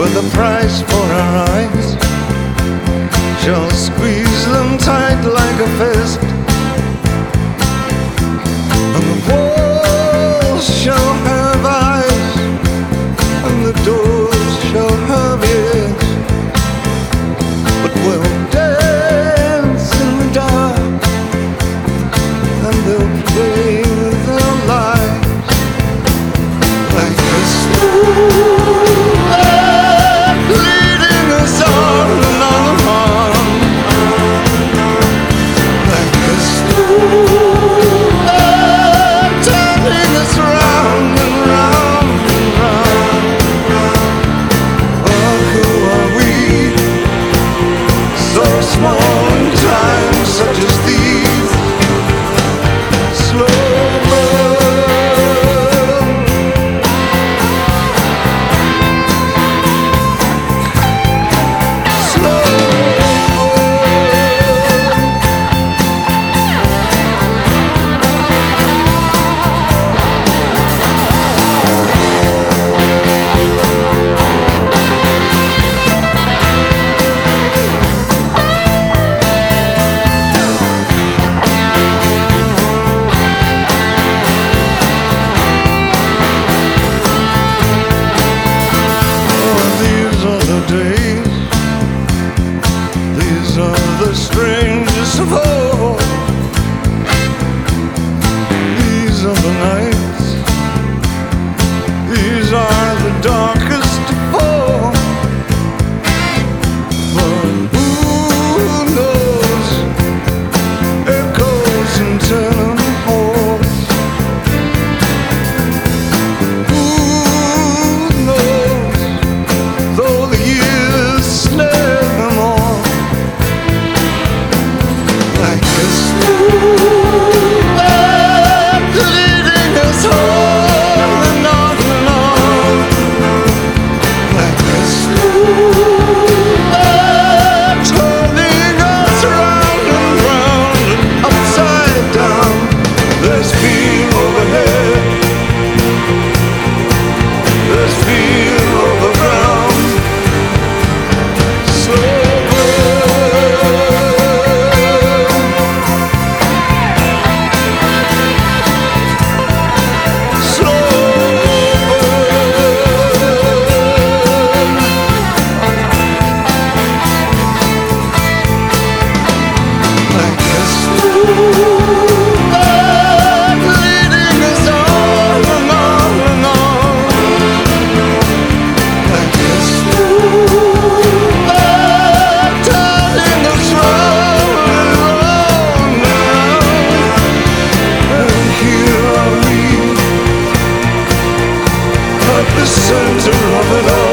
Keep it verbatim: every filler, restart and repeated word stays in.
with a price for our eyes. Shall squeeze them tight like a fist, and the walls shall have eyes, and the doors shall have ears. But we'll dance in the dark, and they'll play with their lives like a smooth earth leading us on and on, like a smooth earth turning us round and round and round. Oh, who are we, so small in times such as these? Slow the strangest of all. These are the nights, these are the darkest of all. But who knows, echoes in tenement halls. Who knows, though the years snare them all. Like a smooth earth leading us on and on and on. Like a smooth earth turning us round and round and upside down. There's fear overhead, there's fear overground. Slow the center of it all.